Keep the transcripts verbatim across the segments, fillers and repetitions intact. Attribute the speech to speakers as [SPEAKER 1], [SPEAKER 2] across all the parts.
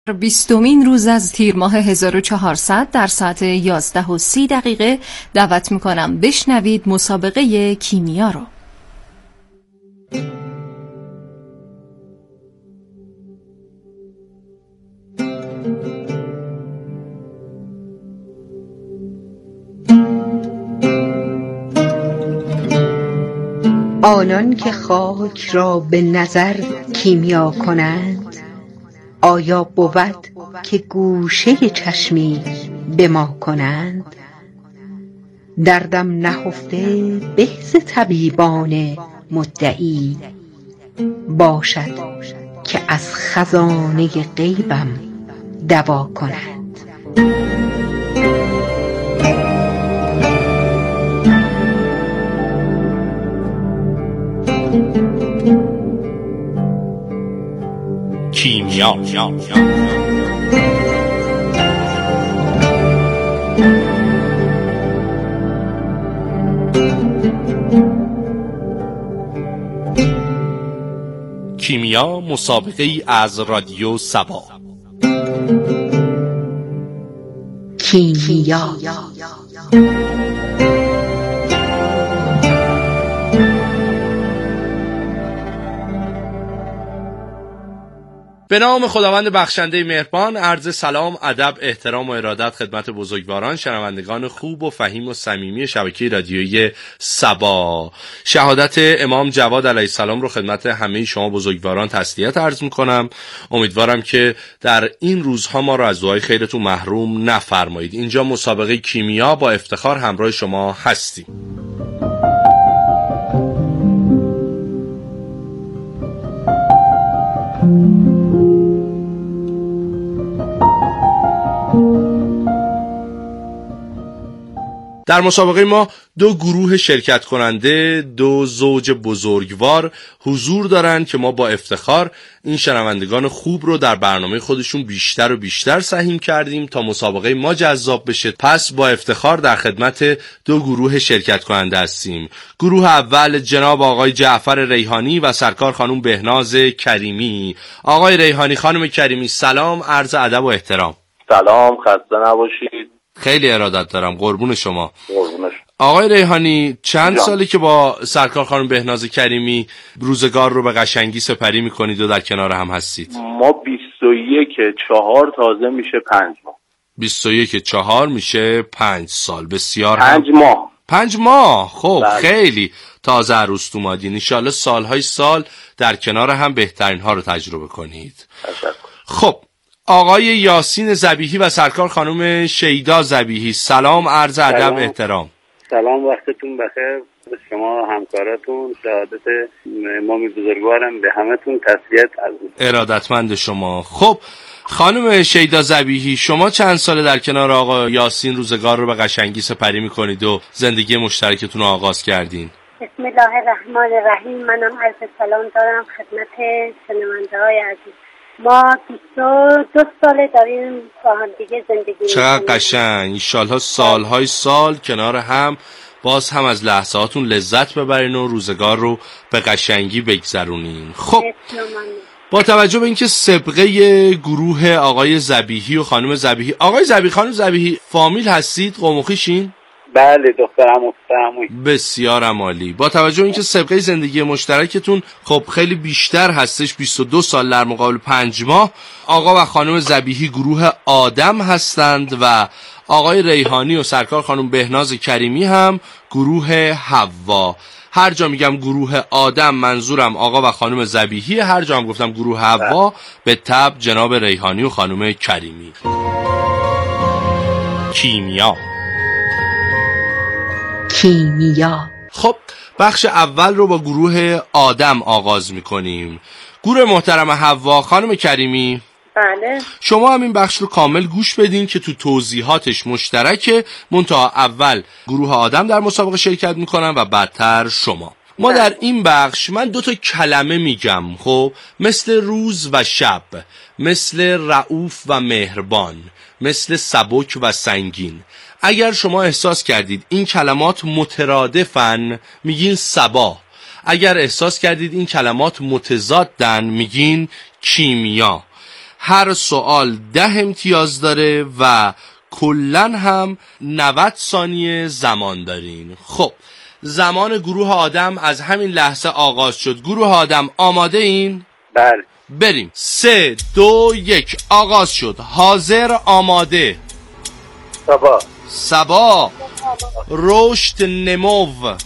[SPEAKER 1] بیستمین روز از تیر ماه هزار و چهارصد در ساعت یازده و سی دقیقه دعوت میکنم بشنوید مسابقه کیمیا رو.
[SPEAKER 2] آنان که خاک را به نظر کیمیا کنند، آیا بود که گوشه چشمی به ما کنند؟ دردم نهفته به ز طبیبان مدعی، باشد که از خزانه غیبم دوا کنند.
[SPEAKER 3] کیمیا. کیمیا مسابقه ای از رادیو سبا.
[SPEAKER 2] کیمیا.
[SPEAKER 3] به نام خداوند بخشنده مهربان، عرض سلام، ادب، احترام و ارادت خدمت بزرگواران، شنوندگان خوب و فهیم و صمیمی شبکه رادیویی سبا. شهادت امام جواد علیه السلام رو خدمت همه شما بزرگواران تسلیت عرض میکنم. امیدوارم که در این روزها ما رو از دعای خیرتون محروم نفرمایید. اینجا مسابقه کیمیا، با افتخار همراه شما هستیم. در مسابقه ما دو گروه شرکت کننده، دو زوج بزرگوار حضور دارن که ما با افتخار این شنوندگان خوب رو در برنامه خودشون بیشتر و بیشتر سهیم کردیم تا مسابقه ما جذاب بشه. پس با افتخار در خدمت دو گروه شرکت کننده هستیم. گروه اول جناب آقای جعفر ریحانی و سرکار خانم بهناز کریمی. آقای ریحانی، خانم کریمی، سلام، عرض ادب و احترام.
[SPEAKER 4] سلام، خسته نباشید.
[SPEAKER 3] خیلی ارادت دارم، قربون شما.
[SPEAKER 4] قربونش.
[SPEAKER 3] آقای ریحانی، چند سالی که با سرکار خانم بهناز کریمی روزگار رو به قشنگی سپری میکنید و در کنار هم هستید؟
[SPEAKER 4] ما بیست و یک چهار تازه میشه پنج ماه.
[SPEAKER 3] بیست و یک چهار میشه پنج سال. بسیار
[SPEAKER 4] پنج
[SPEAKER 3] هم...
[SPEAKER 4] ماه
[SPEAKER 3] پنج ماه خب
[SPEAKER 4] بله.
[SPEAKER 3] خیلی تازه عروس اومدین. انشالله سالهای سال در کنار هم بهترین ها رو تجربه کنید.
[SPEAKER 4] تشکر.
[SPEAKER 3] خب آقای یاسین ذبیحی و سرکار خانم شیدا ذبیحی، سلام، عرض ادب، احترام.
[SPEAKER 5] سلام، وقتتون بخیر. به شما همکاراتون، شهادت امام بزرگوارم، به همتون تسلیت عرض می‌کنم.
[SPEAKER 3] ارادتمند شما. خب خانم شیدا ذبیحی، شما چند ساله در کنار آقا یاسین روزگار رو به قشنگی سپری میکنید و زندگی مشترکتون رو آغاز کردین؟
[SPEAKER 6] بسم الله الرحمن الرحیم. منم عرض سلام دارم خدمت شنونده‌های عزیز. ما بیست و دو ساله داریم با هم دیگه زندگی می‌کنیم.
[SPEAKER 3] چقدر قشنگ. انشالله سالهای سال کنار هم باز هم از لحظاتون لذت ببرین و روزگار رو به قشنگی بگذرونین. خب با توجه به اینکه سابقه گروه آقای ذبیحی و خانم ذبیحی، آقای ذبیحی خانم ذبیحی فامیل هستید؟ قوم و خویشین؟
[SPEAKER 5] بله دخترم و پسرموی.
[SPEAKER 3] بسیار عالی. با توجه به اینکه سابقه زندگی مشترکتون خب خیلی بیشتر هستش، بیست و دو سال در مقابل پنج ماه، آقا و خانم ذبیحی گروه آدم هستند و آقای ریحانی و سرکار خانم بهناز کریمی هم گروه حوا. هر جا میگم گروه آدم منظورم آقا و خانم ذبیحی، هر جا هم گفتم گروه حوا به تبع جناب ریحانی و خانم کریمی. کیمیا.
[SPEAKER 2] کیمیا.
[SPEAKER 3] خب بخش اول رو با گروه آدم آغاز میکنیم. گروه محترم حوا، خانم کریمی،
[SPEAKER 6] بله.
[SPEAKER 3] شما هم این بخش رو کامل گوش بدین که تو توضیحاتش مشترکه، منتها اول گروه آدم در مسابقه شرکت میکنن و بعدتر شما. ما در این بخش من دو تا کلمه میگم، خب مثل روز و شب، مثل رؤوف و مهربان، مثل سبک و سنگین. اگر شما احساس کردید این کلمات مترادفن میگین صبا، اگر احساس کردید این کلمات متضادن میگین کیمیا. هر سوال ده امتیاز داره و کلن هم نود ثانیه زمان دارین. خب زمان گروه آدم از همین لحظه آغاز شد. گروه آدم آماده این؟
[SPEAKER 5] بله.
[SPEAKER 3] بریم. سه دو یک آغاز شد. حاضر، آماده.
[SPEAKER 5] سبا.
[SPEAKER 3] سبا. رشد، نمو.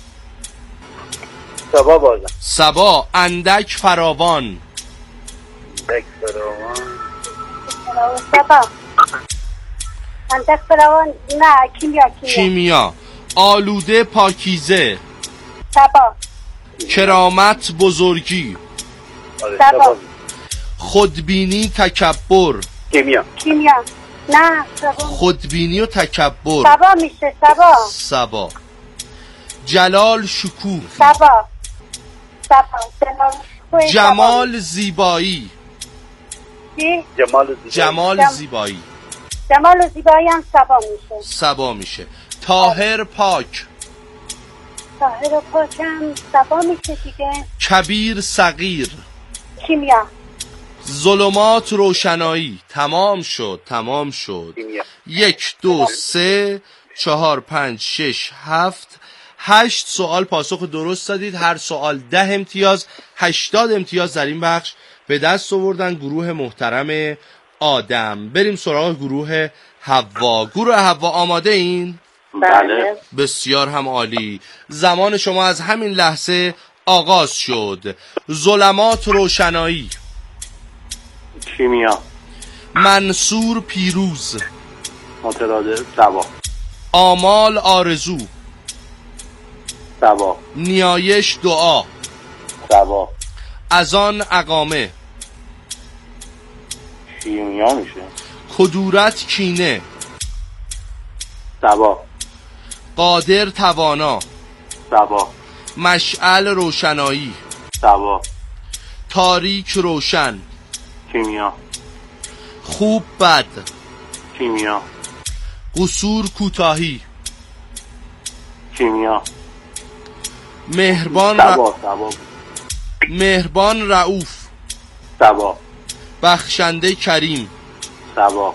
[SPEAKER 5] سبا بازم.
[SPEAKER 3] سبا. اندک، فراوان.
[SPEAKER 5] اندک فراوان.
[SPEAKER 6] سبا. اندک فراوان. نه کیمیا. کیمیا.
[SPEAKER 3] کیمیا. آلوده، پاکیزه.
[SPEAKER 6] سبا.
[SPEAKER 3] کرامت، بزرگی.
[SPEAKER 6] سبا.
[SPEAKER 3] خودبینی، تکبر.
[SPEAKER 5] کیمیا.
[SPEAKER 6] کیمیا. نه سبا.
[SPEAKER 3] خودبینی و تکبر.
[SPEAKER 6] سبا میشه. سبا.
[SPEAKER 3] سبا. جلال، شکوه.
[SPEAKER 6] سبا. سبا.
[SPEAKER 3] جمال، زیبایی.
[SPEAKER 6] چی؟
[SPEAKER 5] جمال زیبایی.
[SPEAKER 3] جمال
[SPEAKER 6] جم...
[SPEAKER 3] زیبایی.
[SPEAKER 6] جمال و زیبایی هم سبا میشه.
[SPEAKER 3] سبا میشه. طاهر، پاک.
[SPEAKER 6] طاهر و پاک هم سبا میشه دیگه.
[SPEAKER 3] کبیر، صغیر.
[SPEAKER 6] کیمیا.
[SPEAKER 3] ظلمات، روشنایی. تمام شد. تمام شد.
[SPEAKER 5] کیمیا.
[SPEAKER 3] یک دو سه چهار پنج شش هفت هشت سوال پاسخ درست دادید. هر سوال ده امتیاز، هشتاد امتیاز در این بخش به دست آوردن گروه محترم آدم. بریم سراغ گروه حوا. گروه حوا آماده این؟
[SPEAKER 5] بله.
[SPEAKER 3] بسیار هم عالی. زمان شما از همین لحظه آغاز شد. ظلمات، روشنایی.
[SPEAKER 5] کیمیا.
[SPEAKER 3] منصور، پیروز.
[SPEAKER 5] مترادف. سبا.
[SPEAKER 3] آمال، آرزو.
[SPEAKER 5] سبا.
[SPEAKER 3] نیایش، دعا.
[SPEAKER 5] سبا.
[SPEAKER 3] اذان، اقامه.
[SPEAKER 5] کیمیا میشه.
[SPEAKER 3] کدورت، کینه.
[SPEAKER 5] سبا.
[SPEAKER 3] قادر، توانا.
[SPEAKER 5] سبا.
[SPEAKER 3] مشعل، روشنایی.
[SPEAKER 5] سبا.
[SPEAKER 3] تاریک، روشن.
[SPEAKER 5] کیمیا.
[SPEAKER 3] خوب، بد.
[SPEAKER 5] کیمیا.
[SPEAKER 3] قصور، کوتاهی.
[SPEAKER 5] کیمیا.
[SPEAKER 3] مهربان، ر...
[SPEAKER 5] سبا. سبا.
[SPEAKER 3] مهربان، رؤوف.
[SPEAKER 5] سبا.
[SPEAKER 3] بخشنده، کریم.
[SPEAKER 5] سبا.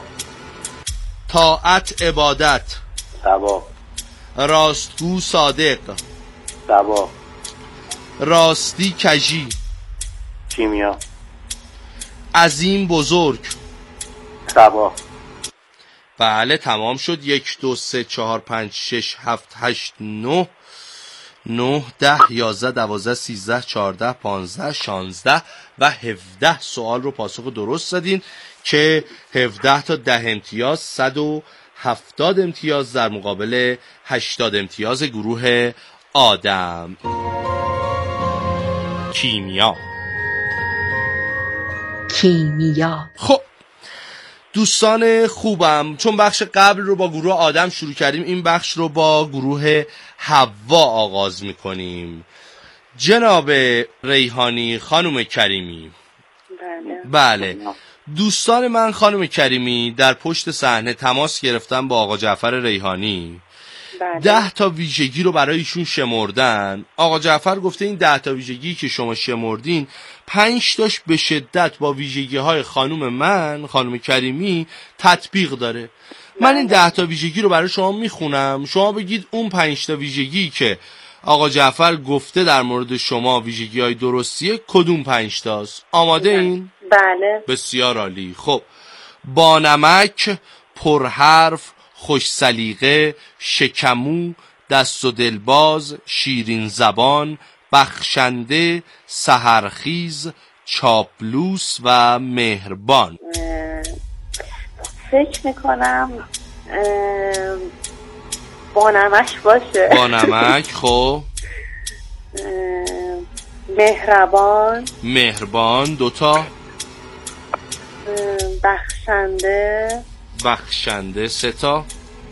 [SPEAKER 3] طاعت، عبادت.
[SPEAKER 5] سبا.
[SPEAKER 3] راستگو، صادق.
[SPEAKER 5] سبا.
[SPEAKER 3] راستی، کژی.
[SPEAKER 5] کیمیا.
[SPEAKER 3] عظیم، بزرگ.
[SPEAKER 5] سبا.
[SPEAKER 3] بله تمام شد. یک دو سه چهار پنج شش هفت هشت نه نه ده یازده دوازده سیزده چهارده پانزده شانزده و هفده سوال رو پاسخ درست دادین که هفده تا ده امتیاز، صد و هفتاد امتیاز در مقابل هشتاد امتیاز گروه آدم. کیمیا.
[SPEAKER 2] کیمیا.
[SPEAKER 3] خب دوستان خوبم، چون بخش قبل رو با گروه آدم شروع کردیم، این بخش رو با گروه حوا آغاز میکنیم. جناب ریحانی، خانم کریمی.
[SPEAKER 6] بله.
[SPEAKER 3] بله دوستان من، خانم کریمی در پشت صحنه تماس گرفتن با آقا جعفر ریحانی.
[SPEAKER 6] بله.
[SPEAKER 3] ده تا ویژگی رو برای ایشون شمردن. آقا جعفر گفته این ده تا ویژگی که شما شمردین، پنج تاش به شدت با ویژگی های خانم من، خانم کریمی تطبیق داره. من این ده تا ویژگی رو برای شما میخونم، شما بگید اون پنج تا ویژگی که آقا جعفر گفته در مورد شما ویژگی های درستیه کدوم پنج تاست. آماده این؟
[SPEAKER 6] بله.
[SPEAKER 3] بسیار عالی. خب بانمک، پرحرف، خوش سلیقه، شکمو، دست و دلباز، شیرین زبان، بخشنده، سحرخیز، چاپلوس و مهربان.
[SPEAKER 6] فکر میکنم بانمک باشه.
[SPEAKER 3] بانمک. خب
[SPEAKER 6] مهربان.
[SPEAKER 3] مهربان دوتا.
[SPEAKER 6] بخشنده.
[SPEAKER 3] بخشنده سه تا.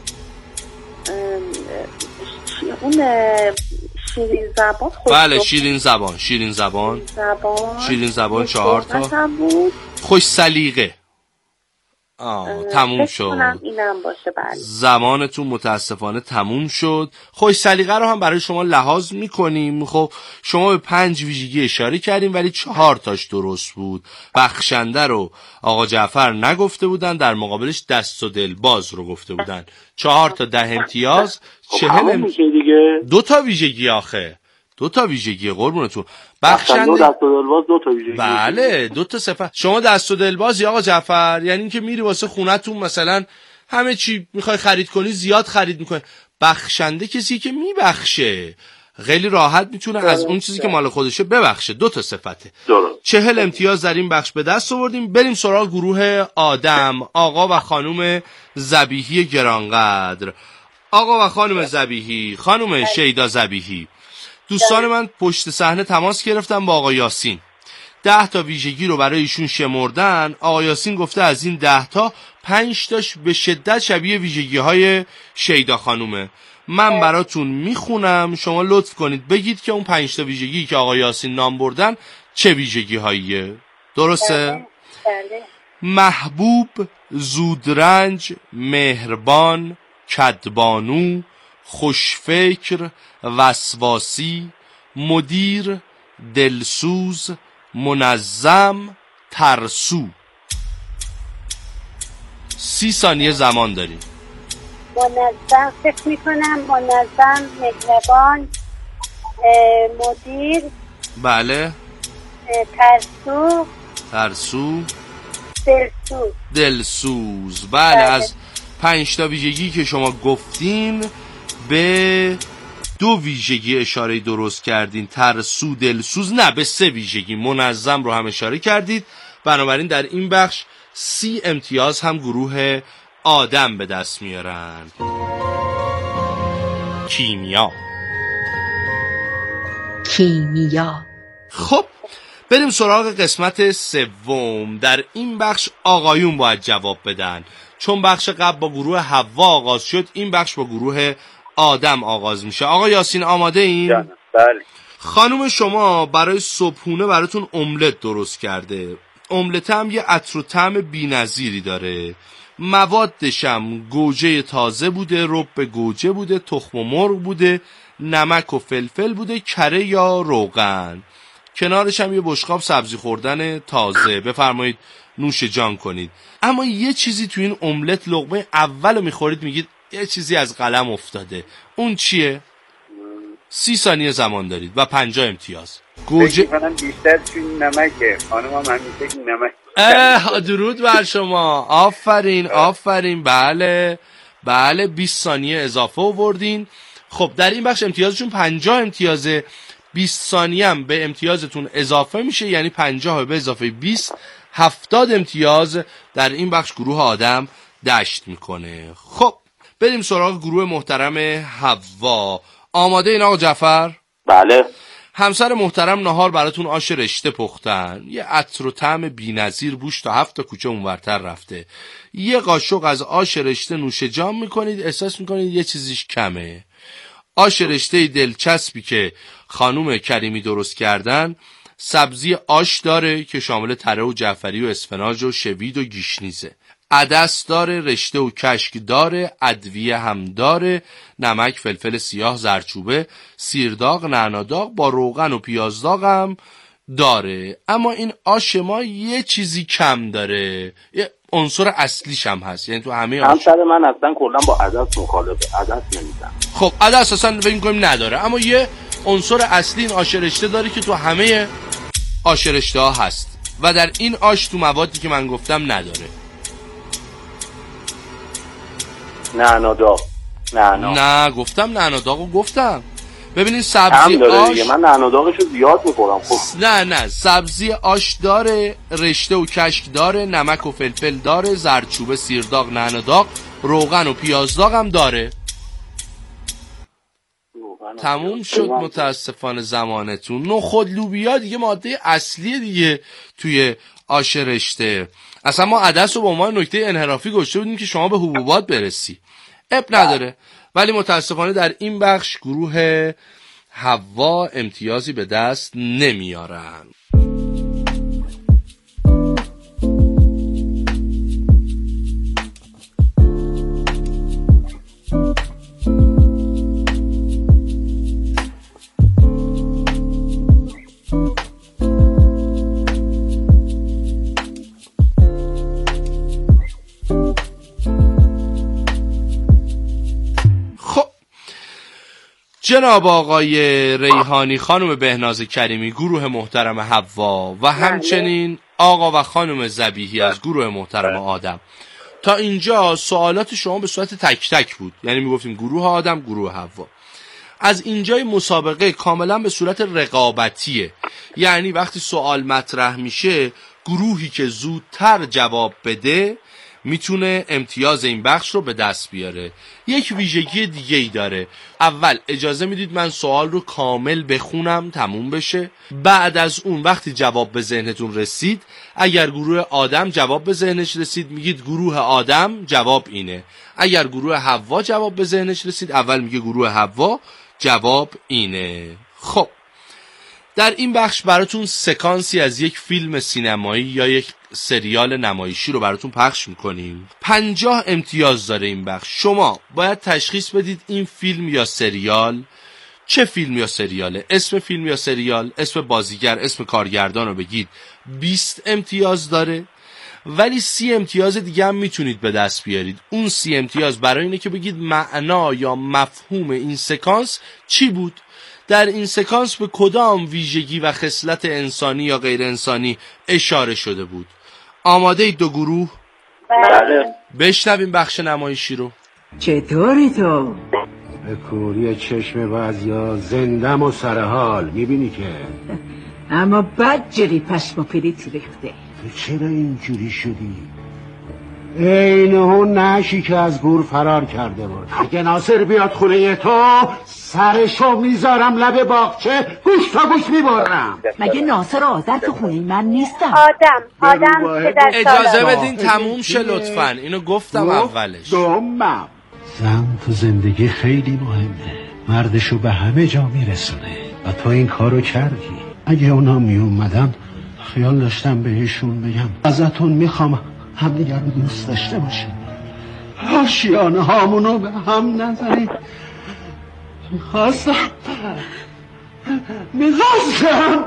[SPEAKER 6] اون شیرین زبان.
[SPEAKER 3] بله شیرین زبان. شیرین زبان.
[SPEAKER 6] زبان.
[SPEAKER 3] شیرین زبان چهار تا.
[SPEAKER 6] بود.
[SPEAKER 3] خوش سلیقه. آه تموم شد.
[SPEAKER 7] اینم باشه. بله
[SPEAKER 3] زمانتون متاسفانه تموم شد. خوش سلیقه رو هم برای شما لحاظ میکنیم. خب شما به پنج ویژگی اشاره کردیم ولی چهار تاش درست بود. بخشنده رو آقا جعفر نگفته بودن، در مقابلش دست و دل باز رو گفته بودن. چهار تا ده امتیاز، چهل ام...
[SPEAKER 4] دیگه
[SPEAKER 3] دو تا ویژگی آخه دو تا ویژگی قربونتون. بخشنده
[SPEAKER 4] دست و دلباز دو تا ویژگی.
[SPEAKER 3] بله دو تا صفت. شما دست و دلباز یا آقا جعفر یعنی اینکه میری واسه خونتون مثلا همه چی میخوای خرید کنی زیاد خرید میکنی. بخشنده کسی که میبخشه، خیلی راحت میتونه از اون چیزی که مال خودشه ببخشه. دو تا صفته.
[SPEAKER 4] درست.
[SPEAKER 3] چهل امتیاز در این بخش به دست آوردیم. بریم سراغ گروه آدم، آقا و خانم ذبیحی گرانقدر. آقا و خانم ذبیحی، خانم شیدا ذبیحی، دوستان من پشت صحنه تماس گرفتم با آقا یاسین. ده تا ویژگی رو برای ایشون شمردن. آقا یاسین گفته از این ده تا پنج تاش به شدت شبیه ویژگی های شیدا خانومه. من براتون میخونم، شما لطف کنید بگید که اون پنج تا ویژگی که آقا یاسین نام بردن چه ویژگی هاییه. درسته؟
[SPEAKER 6] بله.
[SPEAKER 3] محبوب، زودرنج، مهربان، کدبانو، خوشفکر، وسواسی، مدیر، دلسوز، منظم، ترسو. سی ثانیه زمان داریم.
[SPEAKER 6] منظم فکر میکنم، منظم، مهربان، مدیر،
[SPEAKER 3] بله،
[SPEAKER 6] ترسو،
[SPEAKER 3] ترسو،
[SPEAKER 6] دلسوز.
[SPEAKER 3] دلسوز. بله, بله. از پنج تا ویژگی که شما گفتین به دو ویژگی اشاره درست کردین، ترسو، دلسوز. نه، به سه ویژگی، منظم رو هم اشاره کردید. بنابراین در این بخش سی امتیاز هم گروه آدم به دست میارن. کیمیا.
[SPEAKER 2] کیمیا.
[SPEAKER 3] خب بریم سراغ قسمت سوم. در این بخش آقایون باید جواب بدن، چون بخش قبل با گروه حوا آغاز شد، این بخش با گروه آدم آغاز میشه. آقا یاسین آماده این؟
[SPEAKER 4] بله.
[SPEAKER 3] خانوم شما برای صبحونه براتون املت درست کرده. املت هم یه عطر و طعم بی‌نظیری داره. موادش هم گوجه تازه بوده، رب گوجه بوده، تخم مرغ بوده، نمک و فلفل بوده، کره یا روغن. کنارش هم یه بشقاب سبزی خوردن تازه. بفرمایید نوش جان کنید. اما یه چیزی تو این املت لقمه اولو میخورید میگید یه چیزی از قلم افتاده. اون چیه؟ سی ثانیه زمان دارید و پنجاه امتیاز.
[SPEAKER 5] گوجه فقط بیشتر چون نمکه. خانم هم همیشه نمک.
[SPEAKER 3] اه درود بر شما. آفرین آفرین. بله بله بیست ثانیه اضافه آوردین. خب در این بخش امتیازشون پنجاه امتیازه. بیست ثانیه هم به امتیازتون اضافه میشه، یعنی پنجاه به اضافه بیست هفتاد امتیاز در این بخش گروه آدم دشت میکنه. خب بریم سراغ گروه محترم حوا. آماده این آقا جعفر؟
[SPEAKER 4] بله.
[SPEAKER 3] همسر محترم نهار براتون آش رشته پختن. یه عطر و طعم بی‌نظیر بوش تا هفت تا کوچه اونورتر رفته. یه قاشق از آش رشته نوش جان میکنید، احساس میکنید یه چیزیش کمه. آش رشته دلچسبی که خانوم کریمی درست کردن سبزی آش داره که شامل تره و جعفری و اسفناج و شوید و گیشنیزه. عدس داره، رشته و کشک داره، ادویه هم داره، نمک، فلفل سیاه، زردچوبه، سیرداغ، نعناداغ با روغن و پیازداغ هم داره. اما این آش ما یه چیزی کم داره، یه عنصر اصلیش هم هست. یعنی تو همه آش
[SPEAKER 4] همسر من اصلا کلا با عدس مخالفه، عدس نمیدم.
[SPEAKER 3] خب عدس اصلا فکر می‌کنیم نداره، اما یه عنصر اصلی این آش رشته داره که تو همه آش رشته ها هست و در این آش تو موادی که من گفتم نداره.
[SPEAKER 4] نعناداغ. نعنا.
[SPEAKER 3] نه گفتم نعناداغو گفتم. ببینید سبزی آش
[SPEAKER 4] دیگه. من نعناداغشو زیاد میخورم. خب
[SPEAKER 3] نه نه سبزی آش داره، رشته و کشک داره، نمک و فلفل داره، زردچوبه، سیرداغ، نعناداغ، روغن و پیازداغ هم داره. تموم شد متاسفانه زمانتون. نخود لوبیا دیگه ماده اصلی دیگه توی آش رشته. اصلا ما عدس رو به عنوان نکته انحرافی گذاشته بودیم که شما به حبوبات برسی. اب نداره. ولی متاسفانه در این بخش گروه حوا امتیازی به دست جناب آقای ریحانی، خانم بهناز کریمی گروه محترم حوا و همچنین آقا و خانم ذبیحی از گروه محترم آدم. تا اینجا سوالات شما به صورت تک تک بود، یعنی میگفتیم گروه آدم گروه حوا. از اینجای مسابقه کاملا به صورت رقابتیه، یعنی وقتی سوال مطرح میشه گروهی که زودتر جواب بده میتونه امتیاز این بخش رو به دست بیاره. یک ویژگی دیگه ای داره. اول اجازه میدید من سوال رو کامل بخونم تموم بشه، بعد از اون وقتی جواب به ذهنتون رسید، اگر گروه آدم جواب به ذهنش رسید میگید گروه آدم جواب اینه، اگر گروه حوا جواب به ذهنش رسید اول میگه گروه حوا جواب اینه. خب در این بخش براتون سکانسی از یک فیلم سینمایی یا یک سریال نمایشی رو براتون پخش میکنیم. پنجاه امتیاز داره این بخش. شما باید تشخیص بدید این فیلم یا سریال چه فیلم یا سریاله. اسم فیلم یا سریال، اسم بازیگر، اسم کارگردان رو بگید. بیست امتیاز داره، ولی سی امتیاز دیگه هم میتونید به دست بیارید. اون سی امتیاز برای اینه که بگید معنا یا مفهوم این سکانس چی بود، در این سکانس به کدام ویژگی و خصلت انسانی یا غیر انسانی اشاره شده بود. آماده دو گروه؟
[SPEAKER 4] بله.
[SPEAKER 3] بشنویم بخش نمایشی رو.
[SPEAKER 7] چطوری تو؟
[SPEAKER 8] به کوری چشم بعضیا زندم و سرحال میبینی که
[SPEAKER 7] اما بد جری پشم و پریت ریخته.
[SPEAKER 8] تو چرا اینجوری شدی؟ این اون نشی که از گور فرار کرده بود. اگه ناصر بیاد خونه تو سرشو میذارم لب باغچه گوش تا گوش میبرم.
[SPEAKER 7] مگه ناصر آذر تو خونه من نیستم؟
[SPEAKER 6] آدم آدم که در
[SPEAKER 3] اجازه بدین تموم شه لطفاً، اینو گفتم اولش.
[SPEAKER 8] دومم زن تو زندگی خیلی مهمه، مردشو به همه جا میرسونه و تو این کارو کردی. اگه اونا میومدن خیال داشتم بهشون بگم ازتون میخوام همدیگر رو دوست داشته باشید، آشیانه هامونو به هم نزنید. میخواستم میخواستم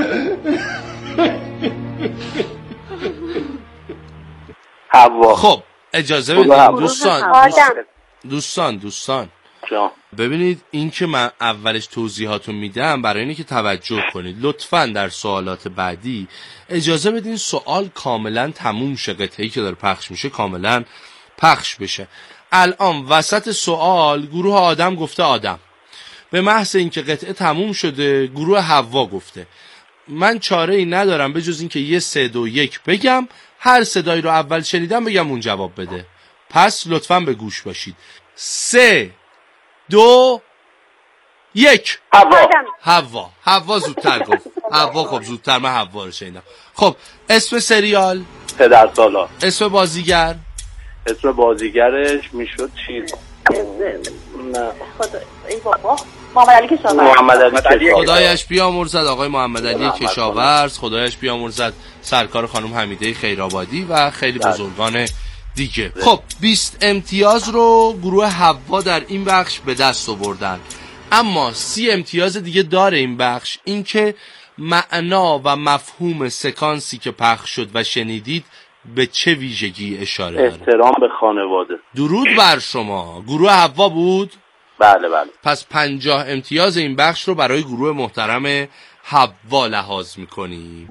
[SPEAKER 4] حوا.
[SPEAKER 3] خب اجازه بدید دوستان دوستان دوستان ببینید، این که من اولش توضیحاتو میدم برای اینه که توجه کنید. لطفاً در سوالات بعدی اجازه بدین سوال کاملا تموم شه، قطعه‌ای که داره پخش میشه کاملا پخش بشه. الان وسط سوال گروه آدم گفته آدم، به محض اینکه قطعه تموم شده گروه حوا گفته. من چاره ای ندارم به جز اینکه یه سه دو یک بگم، هر صدایی رو اول شنیدم بگم اون جواب بده. پس لطفاً به گوش باشید. سه دو یک.
[SPEAKER 4] حوا.
[SPEAKER 3] حوا حوا زودتر گفت. حوا. خب زودتر من حوا رو شنیدم. خب اسم سریال؟
[SPEAKER 4] پدر سالار.
[SPEAKER 3] اسم بازیگر؟
[SPEAKER 4] اسم بازیگرش میشد چیز نه
[SPEAKER 6] خدا ای بابا محمد علی کشاورز.
[SPEAKER 4] محمد علی
[SPEAKER 3] خدایش بیامرزد آقای محمد علی کشاورز، خدایش بیامرزد سرکار خانم حمیده خیرآبادی و خیلی بزرگان دیگه. خب بیست امتیاز رو گروه حوا در این بخش به دست آوردن، اما سی امتیاز دیگه داره این بخش، این که معنا و مفهوم سکانسی که پخش شد و شنیدید به چه ویژگی اشاره داره.
[SPEAKER 4] احترام به خانواده.
[SPEAKER 3] درود بر شما. گروه حوا بود؟
[SPEAKER 4] بله بله.
[SPEAKER 3] پس پنجاه امتیاز این بخش رو برای گروه محترم حوا لحاظ میکنیم.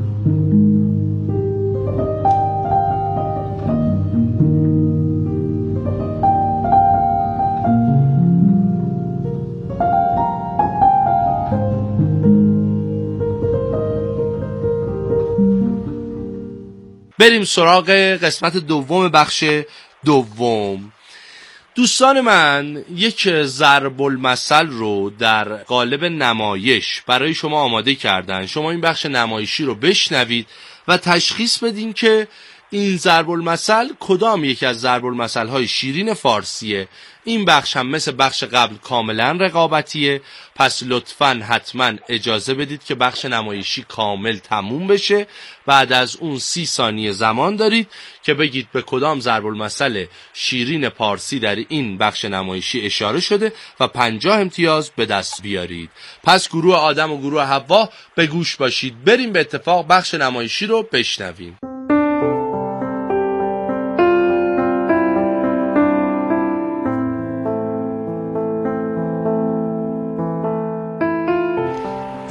[SPEAKER 3] بریم سراغ قسمت دوم بخش دوم. دوستان من یک ضرب المثل رو در قالب نمایش برای شما آماده کردن. شما این بخش نمایشی رو بشنوید و تشخیص بدین که این ضرب المثل کدام یکی از ضرب المثل های شیرین فارسیه. این بخش هم مثل بخش قبل کاملا رقابتیه، پس لطفاً حتما اجازه بدید که بخش نمایشی کامل تموم بشه. بعد از اون سی ثانیه زمان دارید که بگید به کدام ضرب المثل شیرین پارسی در این بخش نمایشی اشاره شده و پنجاه امتیاز به دست بیارید. پس گروه آدم و گروه حوا به گوش باشید. بریم به اتفاق بخش نمایشی رو بشنویم.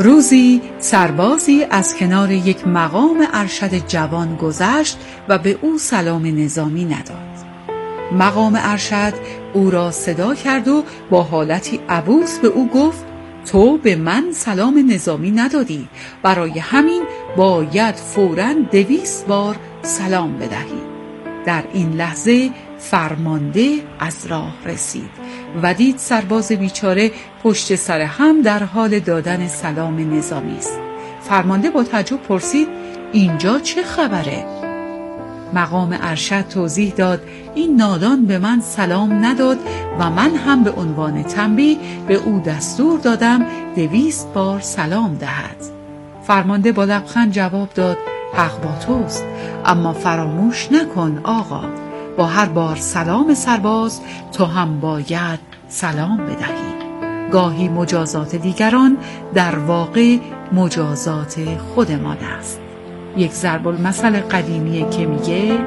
[SPEAKER 9] روزی سربازی از کنار یک مقام ارشد جوان گذشت و به او سلام نظامی نداد. مقام ارشد او را صدا کرد و با حالتی عبوس به او گفت: تو به من سلام نظامی ندادی، برای همین باید فوراً دویست بار سلام بدهی. در این لحظه فرمانده از راه رسید و دید سرباز بیچاره پشت سر هم در حال دادن سلام نظامی است. فرمانده با تعجب پرسید: اینجا چه خبره؟ مقام ارشد توضیح داد: این نادان به من سلام نداد و من هم به عنوان تنبیه به او دستور دادم دویست بار سلام دهد. فرمانده با لبخند جواب داد: حق با توست، اما فراموش نکن آقا، با هر بار سلام سرباز تو هم باید سلام بدهی. گاهی مجازات دیگران در واقع مجازات خودمان است. یک ضرب المثل قدیمیه که میگه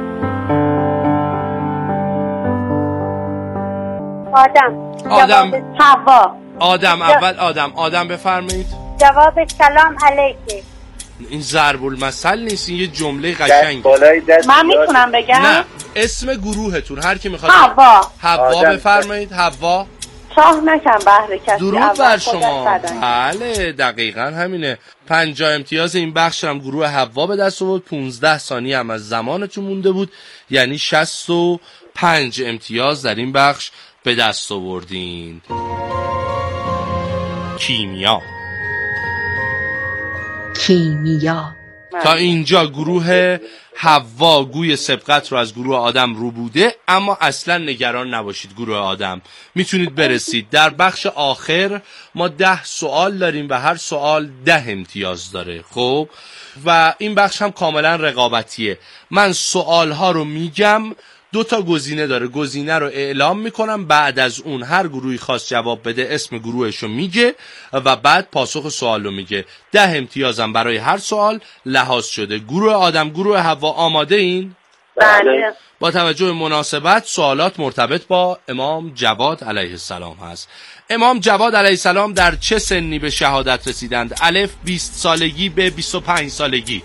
[SPEAKER 6] آدم
[SPEAKER 3] آدم
[SPEAKER 6] حوا
[SPEAKER 3] آدم اول آدم آدم بفرمایید.
[SPEAKER 6] جواب سلام علیکم.
[SPEAKER 3] این ضرب المثل نیست، این یه جمله قشنگه.
[SPEAKER 6] من میتونم بگم؟
[SPEAKER 3] نه، اسم گروهتون هر کی میخواد.
[SPEAKER 6] حوا
[SPEAKER 3] حوا بفرمایید. حوا.
[SPEAKER 6] چاه نکن بهر کسی.
[SPEAKER 3] درود بر شما. بله دقیقاً همینه. پنجاه امتیاز این بخش هم گروه حوا به دست آورد. پونزده ثانیه هم از زمانتون مونده بود، یعنی شصت و پنج امتیاز در این بخش به دست آوردین. کیمیا.
[SPEAKER 2] کیمیا.
[SPEAKER 3] تا اینجا گروه حوا گوی سبقت رو از گروه آدم رو بوده، اما اصلا نگران نباشید گروه آدم، میتونید برسید. در بخش آخر ما ده سوال داریم و هر سوال ده امتیاز داره. خب و این بخش هم کاملا رقابتیه. من سوال ها رو میگم، دو تا گزینه داره، گزینه رو اعلام میکنم، بعد از اون هر گروهی خواست جواب بده اسم گروهش رو میگه و بعد پاسخ سوال رو میگه. ده امتیازم برای هر سوال لحاظ شده. گروه آدم گروه حوا آماده این؟
[SPEAKER 6] بله.
[SPEAKER 3] با توجه به مناسبت سوالات مرتبط با امام جواد علیه السلام هست. امام جواد علیه السلام در چه سنی به شهادت رسیدند؟ الف بیست سالگی به بیست و پنج سالگی.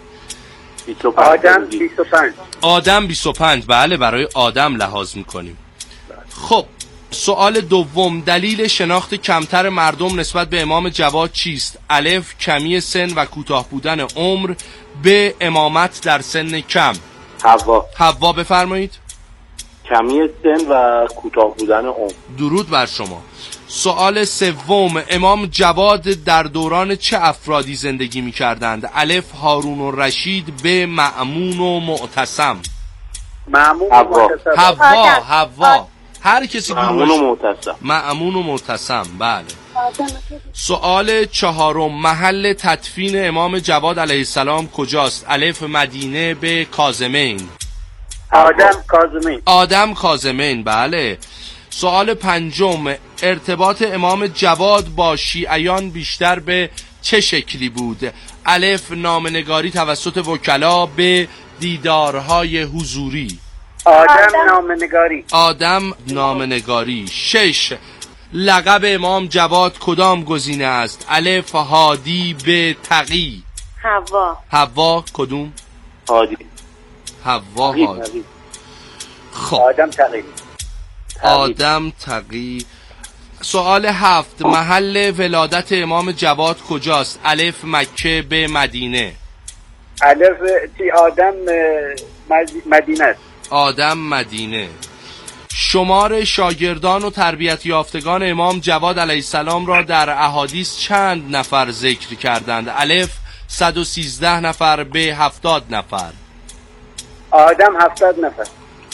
[SPEAKER 5] آدم بیست و پنج.
[SPEAKER 3] آدم بیست و پنج. بله برای آدم لحاظ میکنیم. خب سوال دوم، دلیل شناخت کمتر مردم نسبت به امام جواد چیست؟ الف کمی سن و کوتاه بودن عمر، به امامت در سن کم.
[SPEAKER 4] حوا.
[SPEAKER 3] حوا بفرمایید.
[SPEAKER 4] کمی سن و کوتاه بودن عمر.
[SPEAKER 3] درود بر شما. سوال سوم، امام جواد در دوران چه افرادی زندگی می کردند؟ الف هارون و رشید، به مأمون و معتصم.
[SPEAKER 5] مأمون و
[SPEAKER 4] حوا.
[SPEAKER 5] معتصم.
[SPEAKER 3] حوا حوا هر کسی
[SPEAKER 4] مأمون و معتصم.
[SPEAKER 3] مأمون و معتصم. بله. سوال چهارم، محل تدفین امام جواد علیه السلام کجاست؟ الف مدینه، به کاظمین.
[SPEAKER 5] آدم کاظمین.
[SPEAKER 3] آدم کاظمین. بله. سوال پنجم، ارتباط امام جواد با شیعیان بیشتر به چه شکلی بود؟ الف نامنگاری توسط وکلا، به دیدارهای حضوری.
[SPEAKER 5] آدم نامنگاری.
[SPEAKER 3] آدم نامنگاری. شش، لقب امام جواد کدام گزینه است؟ الف هادی، به تقی.
[SPEAKER 6] حوا.
[SPEAKER 3] حوا کدوم؟
[SPEAKER 4] هادی.
[SPEAKER 3] حوا هادی. خب
[SPEAKER 5] آدم تقی.
[SPEAKER 3] آدم تقی. سوال هفت، محل ولادت امام جواد کجاست؟ الف مکه، به مدینه.
[SPEAKER 5] الف تی آدم مدینه است.
[SPEAKER 3] آدم مدینه. شمار شاگردان و تربیت یافتگان امام جواد علیه السلام را در احادیث چند نفر ذکر کردند؟ الف صد و سیزده نفر، به هفتاد نفر.
[SPEAKER 5] آدم هفتاد نفر.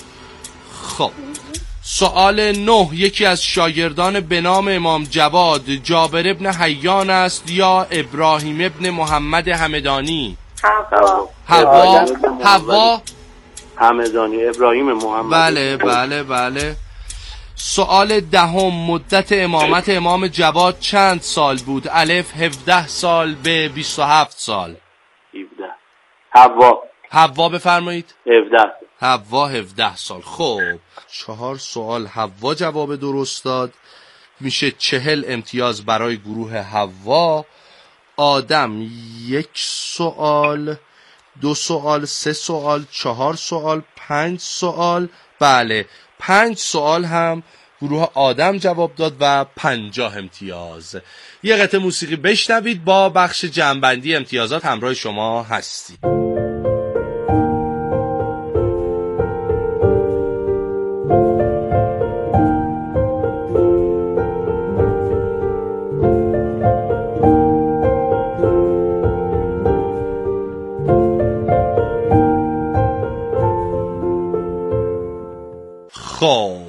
[SPEAKER 3] خب سوال نه، یکی از شاگردان به نام امام جواد جابر ابن حیان است یا ابراهیم ابن محمد همدانی؟
[SPEAKER 6] حوا.
[SPEAKER 3] حوا. حوا
[SPEAKER 4] همدانی. ابراهیم محمد.
[SPEAKER 3] بله بله بله. سوال دهم، مدت امامت امام جواد چند سال بود؟ الف هفده سال، به بیست و هفت سال.
[SPEAKER 4] هفده. حوا.
[SPEAKER 3] حوا بفرمایید.
[SPEAKER 4] هفده.
[SPEAKER 3] حوا هفده سال. خب چهار سوال حوا جواب درست داد، میشه چهل امتیاز برای گروه حوا. آدم یک سوال، دو سوال، سه سوال، چهار سوال، پنج سوال. بله، پنج سوال هم گروه آدم جواب داد و پنجاه امتیاز. یه قطعه موسیقی بشنوید، با بخش جمع‌بندی امتیازات همراه شما هستی. خب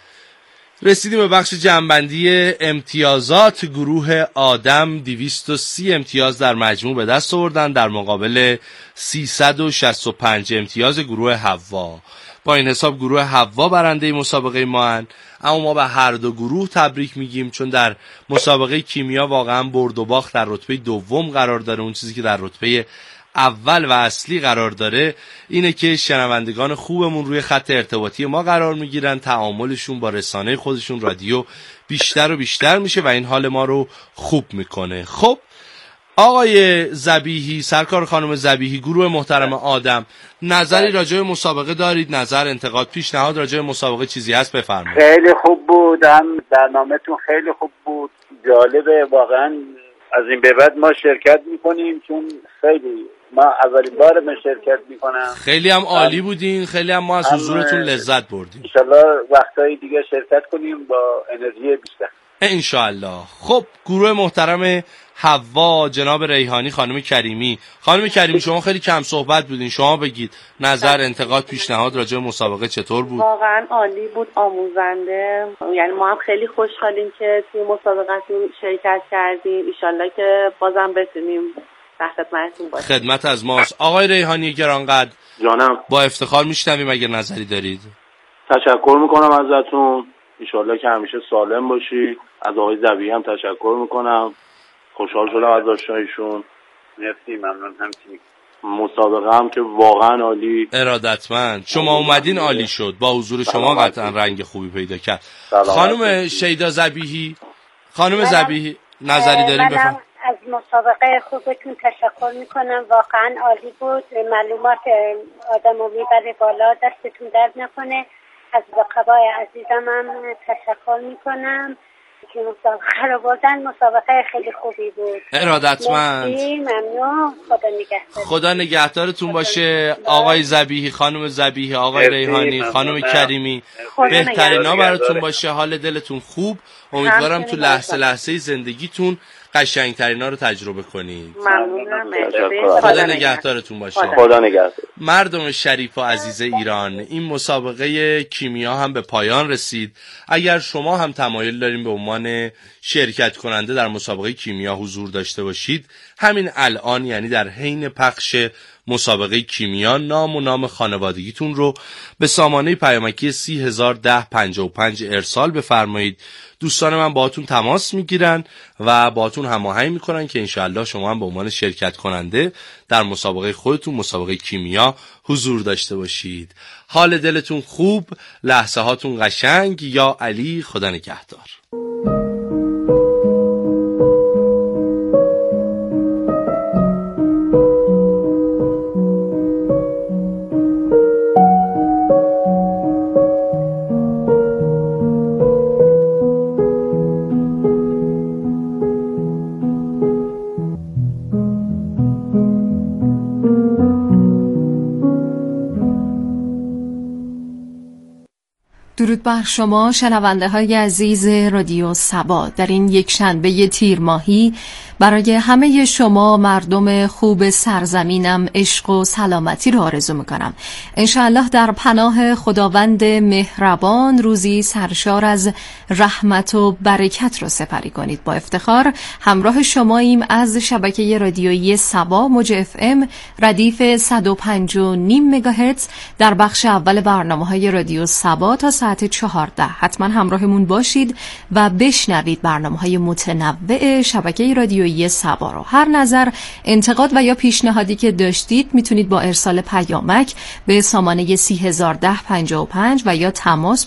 [SPEAKER 3] رسیدیم به بخش جمع‌بندی امتیازات. گروه آدم دویست و سی امتیاز در مجموع به دست آوردن در مقابل سیصد و شصت و پنج امتیاز گروه حوا. با این حساب گروه حوا برنده مسابقه ما هن. اما ما به هر دو گروه تبریک میگیم، چون در مسابقه کیمیا واقعا برد و باخت در رتبه دوم قرار داره. اون چیزی که در رتبه اول و اصلی قرار داره اینه که شنوندگان خوبمون روی خط ارتباطی ما قرار میگیرن، تعاملشون با رسانه خودشون رادیو بیشتر و بیشتر میشه و این حال ما رو خوب میکنه. خب آقای ذبیحی، سرکار خانم ذبیحی، گروه محترم آدم، نظری راجع به مسابقه دارید؟ نظر، انتقاد، پیشنهاد راجع به مسابقه چیزی هست؟ بفرمایید.
[SPEAKER 5] خیلی خوب بود، هم برنامه‌تون خیلی خوب بود، جالبه واقعا. از این به بعد ما شرکت میکنیم، چون خیلی ما اولین بار من شرکت میکنم.
[SPEAKER 3] خیلی هم عالی بودین، خیلی هم ما از حضورتون لذت بردیم.
[SPEAKER 5] انشالله وقتایی دیگه شرکت کنیم با انرژی بیشتر
[SPEAKER 3] انشالله. خب گروه محترم حوا، جناب ریحانی، خانم کریمی. خانم کریمی شما خیلی کم صحبت بودین، شما بگید نظر، انتقاد، پیشنهاد راجع به مسابقه چطور بود؟
[SPEAKER 10] واقعا عالی بود، آموزنده. یعنی ما هم خیلی خوشحالیم که توی مسابقتون شرکت کردیم. انشالله که بازم بتونیم در خدمتتون باشیم.
[SPEAKER 3] خدمت از ماست. آقای ریحانی گرانقدر،
[SPEAKER 4] جانم،
[SPEAKER 3] با افتخار میشنویم اگر نظری دارید.
[SPEAKER 4] تشکر میکنم ازتون، انشالله که همیشه سالم باشی. از آقای ذبیحی هم تشکر میکنم، خوشحال شدم از آشناییشون.
[SPEAKER 5] مرسی، ممنون. همچنین
[SPEAKER 4] مسابقه هم که واقعا عالی،
[SPEAKER 3] ارادتمند. شما اومدین عالی شد، با حضور شما قطعا رنگ خوبی پیدا کرد. خانم شیدا ذبیحی، خانم ذبیحی نظری دارین؟ بفرمایید.
[SPEAKER 6] از مسابقه خوبتون تشکر میکنم، واقعا عالی بود. معلومات آدمو میبره بالا، دستتون درد نکنه. از رقبای عزیزم هم تشکر میکنم که مسابقه رو بردن. مسابقه خیلی خوبی بود.
[SPEAKER 3] ارادتمند.
[SPEAKER 6] مرسی، ممنون. خدا نگهدار.
[SPEAKER 3] خدا نگهدارتون باشه آقای ذبیحی، خانم ذبیحی، آقای ریحانی، خانم کریمی. بهترینا براتون باشه، حال دلتون خوب. امیدوارم تو لحظه لحظه زندگیتون قشنگترینا رو تجربه کنید.
[SPEAKER 10] ممنونم.
[SPEAKER 3] خدا نگهدارتون باشه.
[SPEAKER 4] خدا نگهدار.
[SPEAKER 3] مردم شریف و عزیز ایران، این مسابقه کیمیا هم به پایان رسید. اگر شما هم تمایل دارین به عنوان شرکت کننده در مسابقه کیمیا حضور داشته باشید، همین الان، یعنی در حین پخش مسابقه کیمیا، نام و نام خانوادگیتون رو به سامانه پیامکی سی هزار ده پنجاه و پنج ارسال بفرمایید. دوستان من باهاتون تماس میگیرن و باهاتون هماهنگ میکنن که انشاءالله شما هم به عنوان شرکت کننده در مسابقه خودتون، مسابقه کیمیا، حضور داشته باشید. حال دلتون خوب، لحظه هاتون قشنگ. یا علی، خدا نگهدار.
[SPEAKER 1] درود بر شما شنونده های عزیز رادیو سبا. در این یک شنبه تیر ماهی برای همه شما مردم خوب سرزمینم عشق و سلامتی رو آرزو میکنم. انشاءالله در پناه خداوند مهربان روزی سرشار از رحمت و برکت رو سپری کنید. با افتخار همراه شماییم از شبکه رادیویی سبا موج اف ام ردیف صد و پنج و نیم مگاهرتز در بخش اول برنامه‌های رادیو سبا تا ساعت چهارده. حتما همراهمون باشید و بشنوید برنامه‌های متنوع شبکه رادیویی سبا رو. هر نظر، انتقاد و یا پیشنهادی که داشتید میتونید با ارسال پیامک به سامانه سی هزار ده پنجاه و پنج و یا تماس